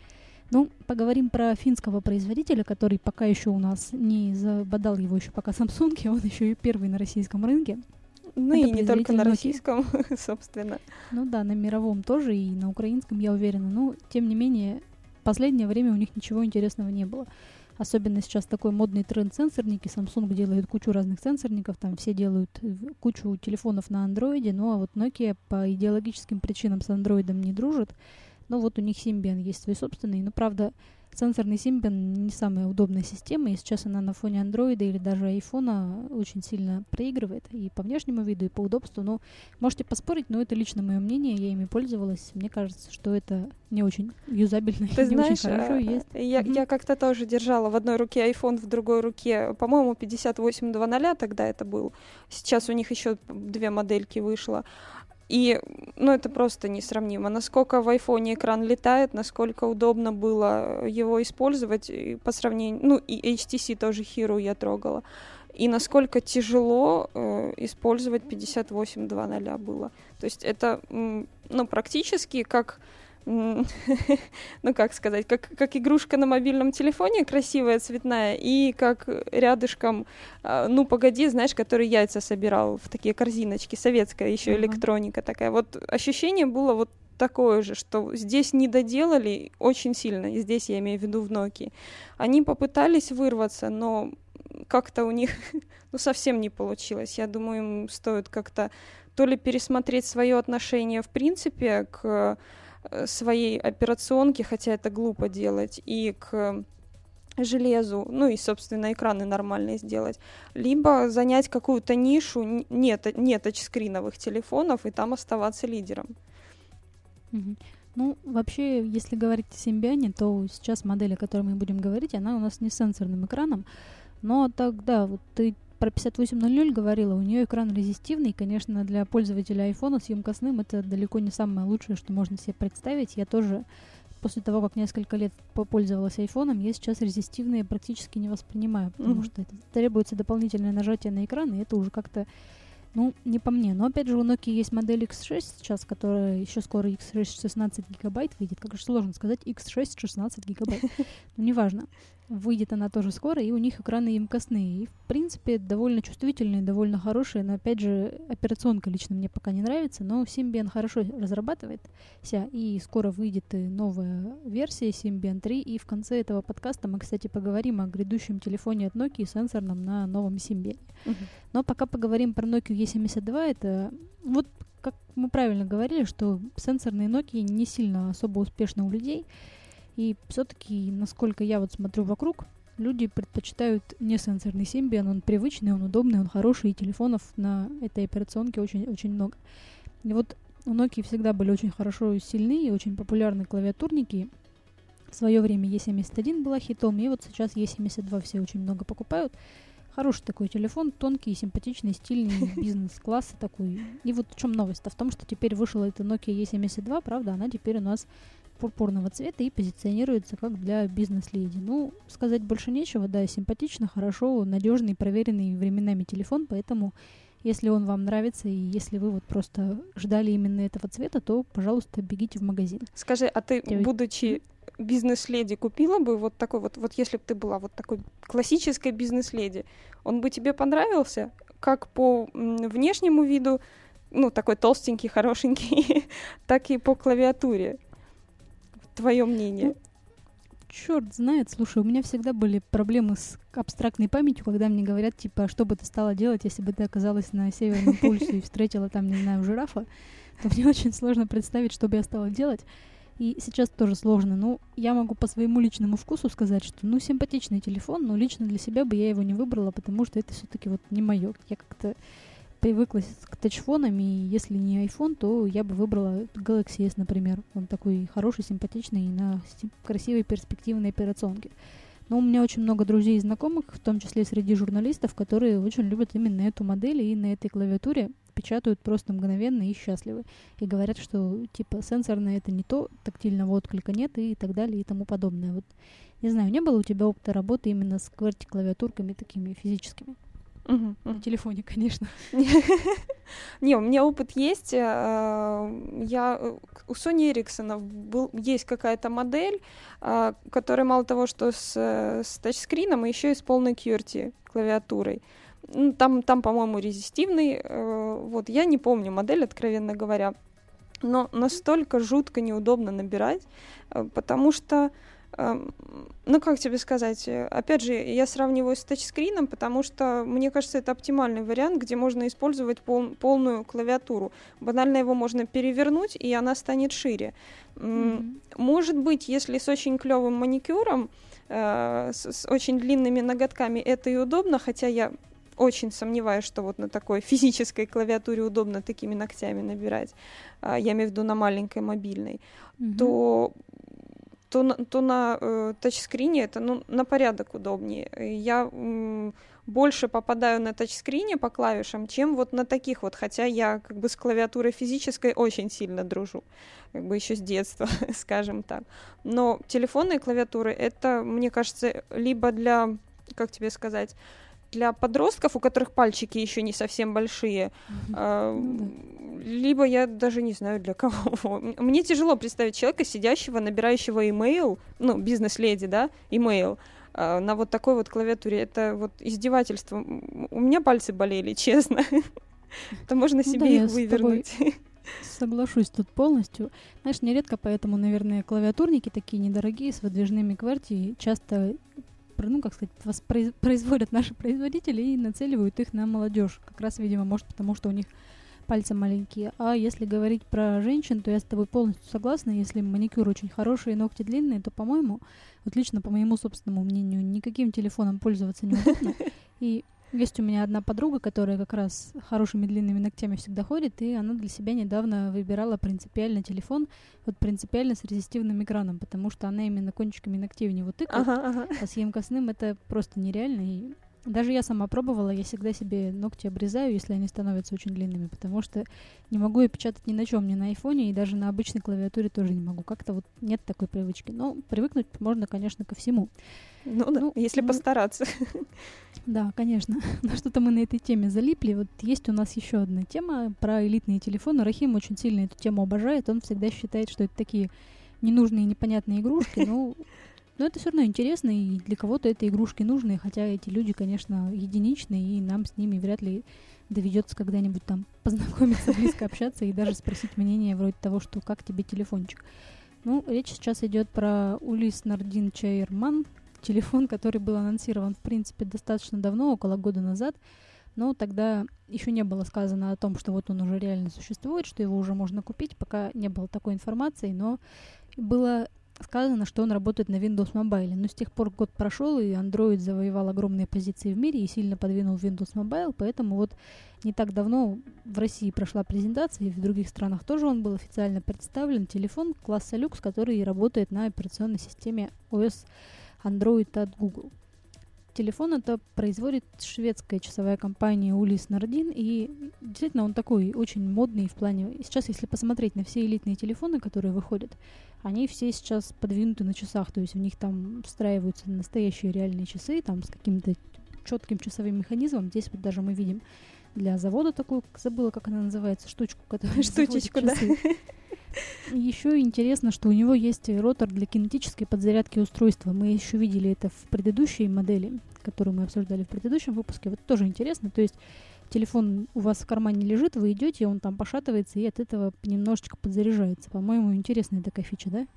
Ну, поговорим про финского производителя, который пока еще у нас не забодал его еще пока Samsung, и он еще и первый на российском рынке. Ну Это и не только на производитель Nokia. российском, собственно. Ну да, на мировом тоже, и на украинском, я уверена. Но, тем не менее, в последнее время у них ничего интересного не было. Особенно сейчас такой модный тренд сенсорники. Samsung делает кучу разных сенсорников, там все делают кучу телефонов на андроиде, ну а вот Nokia по идеологическим причинам с андроидом не дружит. Но вот у них Symbian есть свой собственный, но правда сенсорный Symbian не самая удобная система, и сейчас она на фоне андроида или даже айфона очень сильно проигрывает и по внешнему виду, и по удобству. Но можете поспорить, но это лично мое мнение, я ими пользовалась. Мне кажется, что это не очень юзабельно, Ты не знаешь, очень хорошо есть. Я как-то тоже держала в одной руке iPhone, в другой руке, по-моему, 5800 тогда это был. Сейчас у них еще 2 модельки вышло. И, ну, это просто несравнимо. Насколько в айфоне экран летает, насколько удобно было его использовать по сравнению... Ну, и HTC тоже Hero я трогала. И насколько тяжело использовать 5800 было. То есть это, ну, практически как... ну, как сказать, как игрушка на мобильном телефоне, красивая, цветная, и как рядышком, ну, погоди, знаешь, который яйца собирал в такие корзиночки, советская еще электроника такая. Вот ощущение было вот такое же, что здесь не доделали очень сильно, и здесь я имею в виду в Nokia. Они попытались вырваться, но как-то у них, ну, совсем не получилось. Я думаю, им стоит как-то то ли пересмотреть свое отношение в принципе к своей операционке, хотя это глупо делать, и к железу, ну и, собственно, экраны нормальные сделать, либо занять какую-то нишу не тачскриновых телефонов и там оставаться лидером. Ну, вообще, если говорить о Symbian, то сейчас модель, о которой мы будем говорить, она у нас не с сенсорным экраном, но тогда вот ты про 5800 говорила, у нее экран резистивный, конечно, для пользователя айфона с емкостным это далеко не самое лучшее, что можно себе представить. Я тоже после того, как несколько лет попользовалась айфоном, я сейчас резистивные практически не воспринимаю, потому что это требуется дополнительное нажатие на экран, и это уже как-то, ну, не по мне. Но опять же, у Nokia есть модель X6 сейчас, которая еще скоро X6 16 гигабайт выйдет. Как же сложно сказать, X6 16 гигабайт. Ну, неважно. Выйдет она тоже скоро, и у них экраны емкостные. И, в принципе, довольно чувствительные, довольно хорошие. Но, опять же, операционка лично мне пока не нравится. Но Symbian хорошо разрабатывается. И скоро выйдет и новая версия Symbian 3. И в конце этого подкаста мы, кстати, поговорим о грядущем телефоне от Nokia сенсорном на новом Symbian. Но пока поговорим про Nokia E72. Это вот, как мы правильно говорили, что сенсорные Nokia не сильно особо успешны у людей. И все-таки, насколько я вот смотрю вокруг, люди предпочитают не сенсорный Symbian, он привычный, он удобный, он хороший, и телефонов на этой операционке очень-очень много. И вот у Nokia всегда были очень хорошо сильны и очень популярны клавиатурники. В свое время E71 была хитом, и вот сейчас E72 все очень много покупают. Хороший такой телефон, тонкий, симпатичный, стильный, бизнес-класса такой. И вот в чем новость-то? В том, что теперь вышла эта Nokia E72, правда, она теперь у нас пурпурного цвета и позиционируется как для бизнес-леди. Ну, сказать больше нечего, да, симпатично, хорошо, надежный, проверенный временами телефон, поэтому если он вам нравится и если вы вот просто ждали именно этого цвета, то, пожалуйста, бегите в магазин. Скажи, а ты, будучи бизнес-леди, купила бы вот такой вот если бы ты была вот такой классической бизнес-леди, он бы тебе понравился? Как по внешнему виду, ну, такой толстенький, хорошенький, так и по клавиатуре? Твое мнение? Черт знает, слушай, у меня всегда были проблемы с абстрактной памятью, когда мне говорят, типа, что бы ты стала делать, если бы ты оказалась на Северном полюсе и встретила там, не знаю, жирафа, то мне очень сложно представить, что бы я стала делать. И сейчас тоже сложно. Ну, я могу по своему личному вкусу сказать, что, ну, симпатичный телефон, но лично для себя бы я его не выбрала, потому что это все-таки вот не мое. Я как-то привыкла к тачфонам, и если не iPhone, то я бы выбрала Galaxy S, например. Он такой хороший, симпатичный и на красивой перспективной операционке. Но у меня очень много друзей и знакомых, в том числе среди журналистов, которые очень любят именно эту модель и на этой клавиатуре печатают просто мгновенно и счастливы. И говорят, что типа сенсорное это не то, тактильного отклика нет и так далее и тому подобное. Вот не знаю, не было у тебя опыта работы именно с QWERTY клавиатурками такими физическими? На телефоне, конечно. Не, у меня опыт есть. У Sony Ericsson есть какая-то модель, которая мало того, что с тачскрином, еще и с полной QWERTY клавиатурой. Там, по-моему, резистивный. Вот, я не помню модель, откровенно говоря. Но настолько жутко неудобно набирать, потому что, как тебе сказать, опять же, я сравниваю с тачскрином, потому что, мне кажется, это оптимальный вариант, где можно использовать полную клавиатуру. Банально его можно перевернуть, и она станет шире. Может быть, если с очень клевым маникюром, с очень длинными ноготками, это и удобно, хотя я очень сомневаюсь, что вот на такой физической клавиатуре удобно такими ногтями набирать, я имею в виду на маленькой мобильной, то на тачскрине это на порядок удобнее. Я больше попадаю на тачскрине по клавишам, чем вот на таких вот, хотя я как бы с клавиатурой физической очень сильно дружу, как бы еще с детства, скажем так. Но телефонные клавиатуры, это, мне кажется, либо для, как тебе сказать, для подростков, у которых пальчики еще не совсем большие, либо я даже не знаю для кого. Мне тяжело представить человека, сидящего, набирающего имейл, бизнес-леди, да, имейл, на вот такой вот клавиатуре. Это вот издевательство. У меня пальцы болели, честно. То можно себе их вывернуть. Соглашусь тут полностью. Знаешь, нередко поэтому, наверное, клавиатурники такие недорогие, с выдвижными QWERTY, часто воспроизводят наши производители и нацеливают их на молодежь. Как раз, видимо, может, потому что у них пальцы маленькие. А если говорить про женщин, то я с тобой полностью согласна. Если маникюр очень хороший и ногти длинные, то, по-моему, вот лично по моему собственному мнению, никаким телефоном пользоваться неудобно. И есть у меня одна подруга, которая как раз хорошими длинными ногтями всегда ходит, и она для себя недавно выбирала принципиально телефон, вот принципиально с резистивным экраном, потому что она именно кончиками ногтей в него тыкает, а с емкостным это просто нереально. И даже я сама пробовала, я всегда себе ногти обрезаю, если они становятся очень длинными, потому что не могу я печатать ни на чем, ни на айфоне, и даже на обычной клавиатуре тоже не могу. Как-то вот нет такой привычки. Но привыкнуть можно, конечно, ко всему. Если постараться. Да, конечно. Но что-то мы на этой теме залипли. Вот есть у нас еще одна тема про элитные телефоны. Рахим очень сильно эту тему обожает. Он всегда считает, что это такие ненужные, непонятные игрушки. Но это все равно интересно, и для кого-то это игрушки нужные, хотя эти люди, конечно, единичные, и нам с ними вряд ли доведется когда-нибудь там познакомиться, близко общаться и даже спросить мнение вроде того, что как тебе телефончик. Речь сейчас идет про Ulysse Nardin Chairman, телефон, который был анонсирован, в принципе, достаточно давно, около года назад, но тогда еще не было сказано о том, что вот он уже реально существует, что его уже можно купить, пока не было такой информации, но было сказано, что он работает на Windows Mobile. Но с тех пор год прошел, и Android завоевал огромные позиции в мире и сильно подвинул Windows Mobile, поэтому вот не так давно в России прошла презентация, и в других странах тоже он был официально представлен. Телефон класса люкс, который работает на операционной системе OS Android от Google. Телефон это производит шведская часовая компания Ulysse Nardin, и действительно он такой очень модный в плане... Сейчас, если посмотреть на все элитные телефоны, которые выходят, они все сейчас подвинуты на часах, то есть в них там встраиваются настоящие реальные часы, там с каким-то четким часовым механизмом. Здесь вот даже мы видим для завода такую, забыла, как она называется, штучку, которая штучечку, да. Еще интересно, что у него есть ротор для кинетической подзарядки устройства. Мы еще видели это в предыдущей модели, которую мы обсуждали в предыдущем выпуске. Вот тоже интересно. То есть телефон у вас в кармане лежит, вы идете, он там пошатывается и от этого немножечко подзаряжается. По-моему, интересная такая фича, да?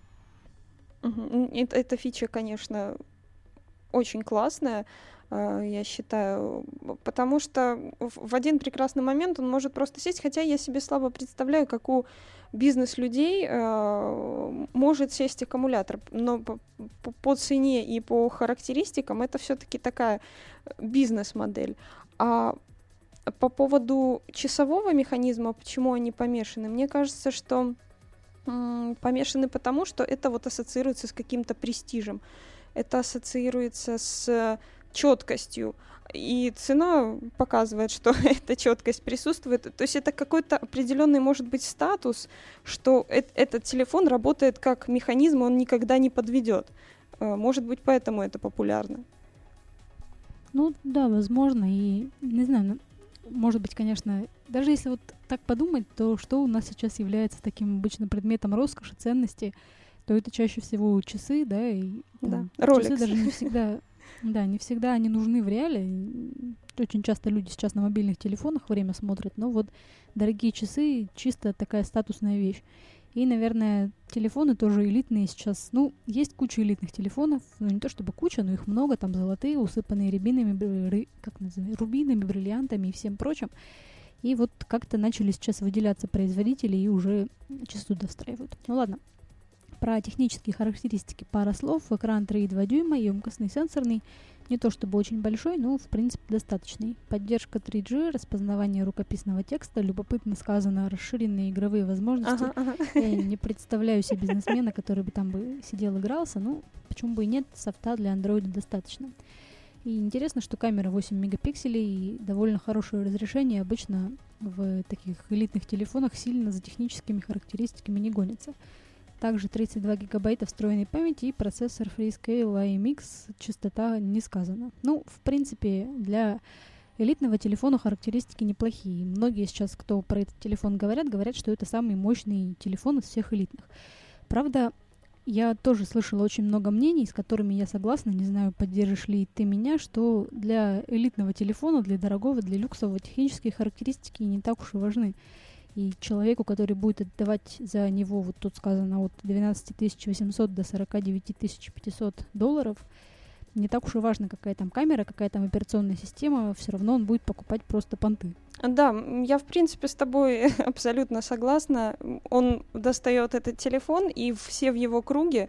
Эта фича, конечно, очень классная, я считаю, потому что в один прекрасный момент он может просто сесть, хотя я себе слабо представляю, как у бизнес-людей может сесть аккумулятор, но по цене и по характеристикам это все-таки такая бизнес-модель. А по поводу часового механизма, почему они помешаны, мне кажется, что помешаны потому, что это вот ассоциируется с каким-то престижем, это ассоциируется с четкостью, и цена показывает, что эта четкость присутствует. То есть это какой-то определенный, может быть, статус, что этот телефон работает как механизм, он никогда не подведет. Может быть, поэтому это популярно. Ну да, возможно, и не знаю, может быть, конечно, даже если вот так подумать, то что у нас сейчас является таким обычным предметом роскоши, ценности, то это чаще всего часы, да, и там, часы даже не всегда, да, не всегда они нужны в реале. Очень часто люди сейчас на мобильных телефонах время смотрят, но вот дорогие часы чисто такая статусная вещь. И, наверное, телефоны тоже элитные сейчас. Ну, есть куча элитных телефонов, ну, не то чтобы куча, но их много, там золотые, усыпанные рубинами, бриллиантами и всем прочим. И вот как-то начали сейчас выделяться производители и уже часы туда встраивают. Ну ладно, про технические характеристики пара слов. Экран 3,2 дюйма, емкостный, сенсорный. Не то чтобы очень большой, но в принципе достаточный. Поддержка 3G, распознавание рукописного текста. Любопытно сказано, расширенные игровые возможности. Я не представляю себе бизнесмена, который бы там бы сидел, игрался. Ну, почему бы и нет, софта для Android достаточно. И интересно, что камера 8 мегапикселей и довольно хорошее разрешение. Обычно в таких элитных телефонах сильно за техническими характеристиками не гонится. Также 32 гигабайта встроенной памяти и процессор Freescale AMX, частота не сказано. Ну, в принципе, для элитного телефона характеристики неплохие. Многие сейчас, кто про этот телефон говорят, что это самый мощный телефон из всех элитных. Правда, я тоже слышала очень много мнений, с которыми я согласна, не знаю, поддержишь ли ты меня, что для элитного телефона, для дорогого, для люксового технические характеристики не так уж и важны. И человеку, который будет отдавать за него, вот тут сказано, от 12 800 до 49 500 долларов, не так уж и важно, какая там камера, какая там операционная система, все равно он будет покупать просто понты. Да, я в принципе с тобой абсолютно согласна. Он достает этот телефон, и все в его круге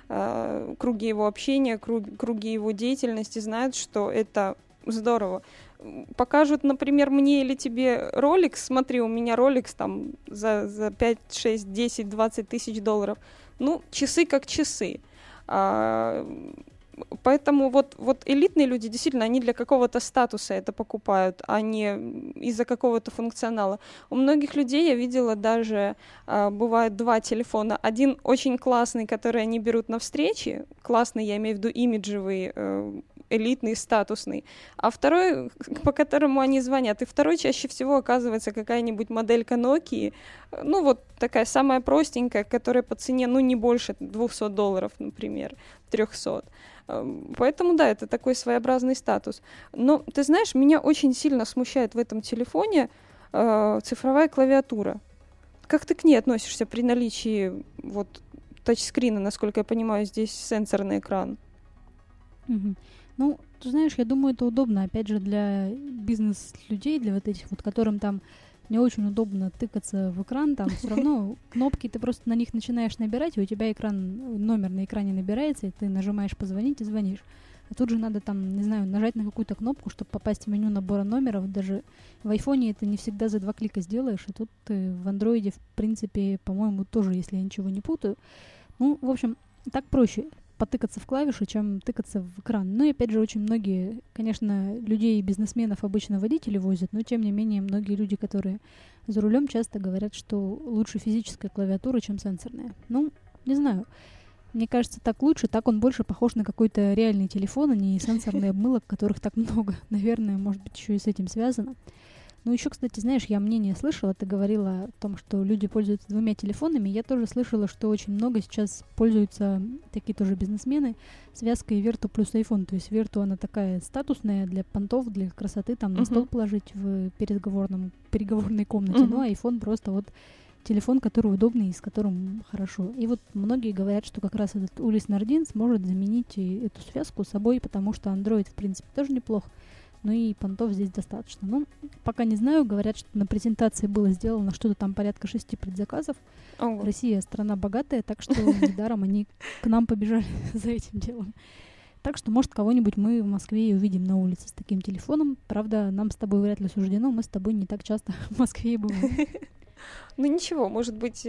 его общения, круги его деятельности знают, что это здорово. Покажут, например, мне или тебе Rolex, смотри, у меня Rolex там за 5, 6, 10, 20 тысяч долларов. Ну, часы как часы. Поэтому вот элитные люди, действительно, они для какого-то статуса это покупают, а не из-за какого-то функционала. У многих людей, я видела, даже бывают два телефона. Один очень классный, который они берут на встречи, классный, я имею в виду имиджевый, элитный, статусный, а второй, по которому они звонят. И второй чаще всего оказывается какая-нибудь моделька Nokia, ну вот такая самая простенькая, которая по цене, ну не больше 200 долларов, например, 300. Поэтому, да, это такой своеобразный статус. Но, ты знаешь, меня очень сильно смущает в этом телефоне цифровая клавиатура. Как ты к ней относишься при наличии вот тачскрина, насколько я понимаю, здесь сенсорный экран? Ну, ты знаешь, я думаю, это удобно, опять же, для бизнес-людей, для вот этих вот, которым там не очень удобно тыкаться в экран, там все равно кнопки, ты просто на них начинаешь набирать, и у тебя номер на экране набирается, и ты нажимаешь «позвонить» и звонишь. А тут же надо там, не знаю, нажать на какую-то кнопку, чтобы попасть в меню набора номеров. Даже в айфоне это не всегда за 2 клика сделаешь, и тут ты в андроиде, в принципе, по-моему, тоже, если я ничего не путаю. Ну, в общем, так проще потыкаться в клавиши, чем тыкаться в экран. Ну и опять же, очень многие, конечно, людей и бизнесменов обычно водители возят, но тем не менее многие люди, которые за рулем, часто говорят, что лучше физическая клавиатура, чем сенсорная. Ну, не знаю. Мне кажется, так лучше, так он больше похож на какой-то реальный телефон, а не сенсорный обмылок, которых так много. Наверное, может быть, еще и с этим связано. Ну, еще, кстати, знаешь, я мнение слышала, ты говорила о том, что люди пользуются 2 телефонами. Я тоже слышала, что очень много сейчас пользуются такие тоже бизнесмены связкой Vertu плюс iPhone. То есть Vertu, она такая статусная для понтов, для красоты, там на стол положить в переговорной комнате. Ну, а iPhone просто вот телефон, который удобный и с которым хорошо. И вот многие говорят, что как раз этот Ulis Nardin сможет заменить эту связку собой, потому что Android, в принципе, тоже неплох. Ну и понтов здесь достаточно. Ну, пока не знаю, говорят, что на презентации было сделано что-то там порядка 6 предзаказов. Ого. Россия страна богатая, так что недаром они к нам побежали за этим делом. Так что, может, кого-нибудь мы в Москве и увидим на улице с таким телефоном. Правда, нам с тобой вряд ли суждено, мы с тобой не так часто в Москве и бываем. Ну ничего, может быть,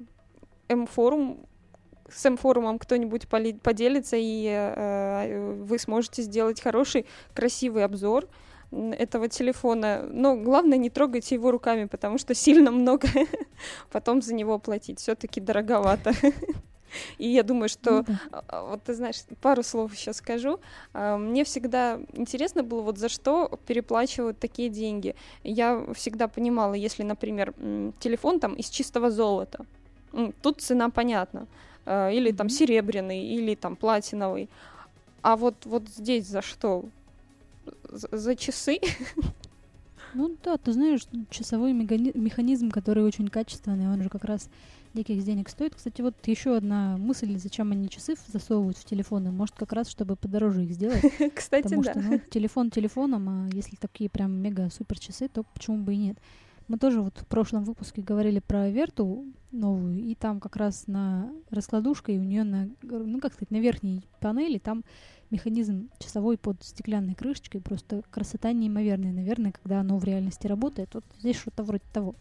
с М-форумом кто-нибудь поделится, и вы сможете сделать хороший, красивый обзор этого телефона. Но главное, не трогайте его руками, потому что сильно много потом за него платить. Все-таки дороговато. И я думаю, что, вот ты знаешь, пару слов еще скажу. Мне всегда интересно было, вот за что переплачивают такие деньги. Я всегда понимала, если, например, телефон там из чистого золота, тут цена понятна, или там серебряный, или там платиновый. А вот здесь за что? За часы? Ну да, ты знаешь, часовой механизм, который очень качественный, он же как раз диких денег стоит. Кстати, вот еще одна мысль, зачем они часы засовывают в телефоны. Может, как раз, чтобы подороже их сделать. Кстати, потому да. что, ну, телефон телефоном, а если такие прям мега-супер часы, то почему бы и нет. Мы тоже вот в прошлом выпуске говорили про Верту новую, и там как раз на раскладушке, и у нее на, ну, как сказать, на верхней панели там механизм часовой под стеклянной крышечкой. Просто красота неимоверная, наверное, когда оно в реальности работает. Вот здесь что-то вроде того.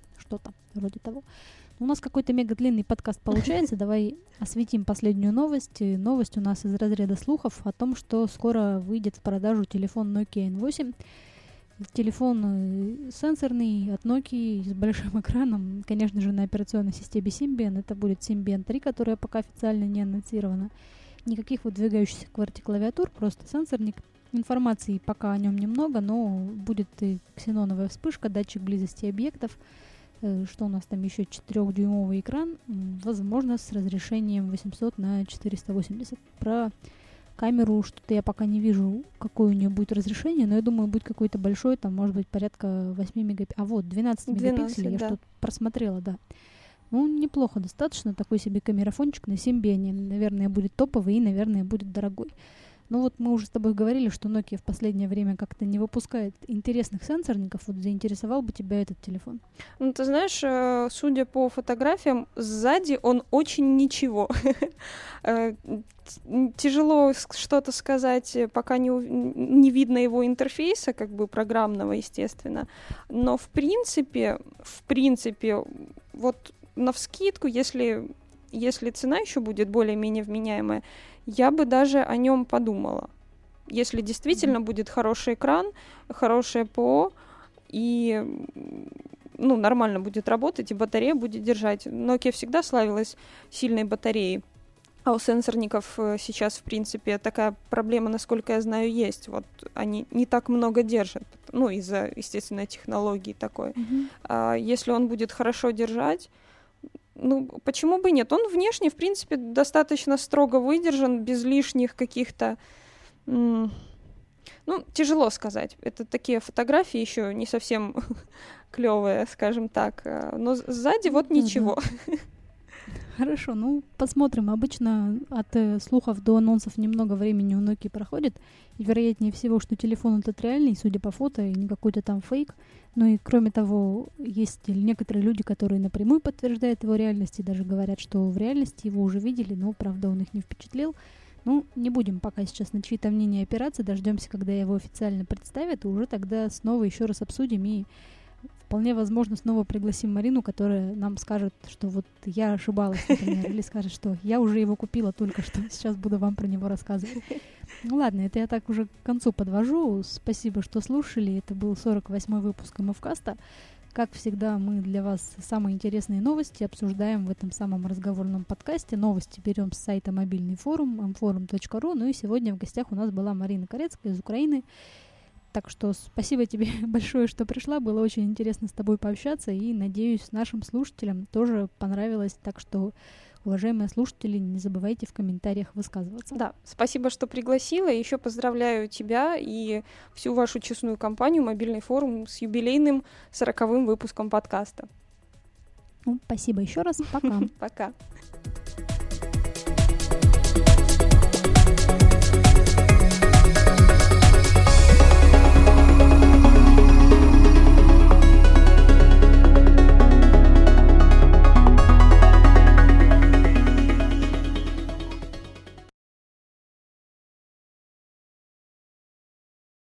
У нас какой-то мега длинный подкаст получается. Давай осветим последнюю новость. Новость у нас из разряда слухов о том, что скоро выйдет в продажу телефон Nokia N8. Телефон сенсорный от Nokia с большим экраном, конечно же, на операционной системе Symbian. Это будет Symbian 3, которая пока официально не анонсирована. Никаких вот двигающихся клавиатур, просто сенсорник. Информации пока о нем немного, но будет и ксеноновая вспышка, датчик близости объектов. Что у нас там еще? 4-дюймовый экран, возможно, с разрешением 800 на 480. Про камеру что-то я пока не вижу, какое у нее будет разрешение, но я думаю, будет какой-то большой, там, может быть, порядка 8 мегапикселей. А вот, 12 мегапикселей, я что-то просмотрела, да. Ну, неплохо достаточно, такой себе камерафончик на Symbian. Наверное, будет топовый и, наверное, будет дорогой. Ну вот мы уже с тобой говорили, что Nokia в последнее время как-то не выпускает интересных сенсорников. Вот заинтересовал бы тебя этот телефон? Ну, ты знаешь, судя по фотографиям, сзади он очень ничего. Тяжело что-то сказать, пока не видно его интерфейса, как бы программного, естественно. Но в принципе, вот навскидку, если цена еще будет более-менее вменяемая, я бы даже о нем подумала. Если действительно будет хороший экран, хорошее ПО, и нормально будет работать, и батарея будет держать. Nokia всегда славилась сильной батареей. А у сенсорников сейчас, в принципе, такая проблема, насколько я знаю, есть. Вот они не так много держат, из-за, естественно, технологии такой. А если он будет хорошо держать, почему бы и нет? Он внешне, в принципе, достаточно строго выдержан, без лишних каких-то... тяжело сказать. Это такие фотографии еще не совсем клевые, скажем так. Но сзади вот ничего. Хорошо, посмотрим. Обычно от слухов до анонсов немного времени у Nokia проходит. И вероятнее всего, что телефон этот реальный, судя по фото, и не какой-то там фейк. Ну и кроме того, есть некоторые люди, которые напрямую подтверждают его реальность и даже говорят, что в реальности его уже видели, но, правда, он их не впечатлил. Не будем пока сейчас на чьи-то мнения опираться, дождемся, когда его официально представят, и уже тогда снова еще раз обсудим и вполне возможно снова пригласим Марину, которая нам скажет, что вот я ошибалась, например, или скажет, что я уже его купила только что, сейчас буду вам про него рассказывать. Ладно, это я так уже к концу подвожу. Спасибо, что слушали. Это был 48-й выпуск МФКаста. Как всегда, мы для вас самые интересные новости обсуждаем в этом самом разговорном подкасте. Новости берем с сайта мобильный форум mforum.ru. Ну и сегодня в гостях у нас была Марина Корецкая из Украины. Так что спасибо тебе большое, что пришла. Было очень интересно с тобой пообщаться. И, надеюсь, нашим слушателям тоже понравилось. Так что, уважаемые слушатели, не забывайте в комментариях высказываться. Да, спасибо, что пригласила. Еще поздравляю тебя и всю вашу честную компанию «Мобильный форум» с юбилейным 40-м выпуском подкаста. Спасибо еще раз. Пока. Пока.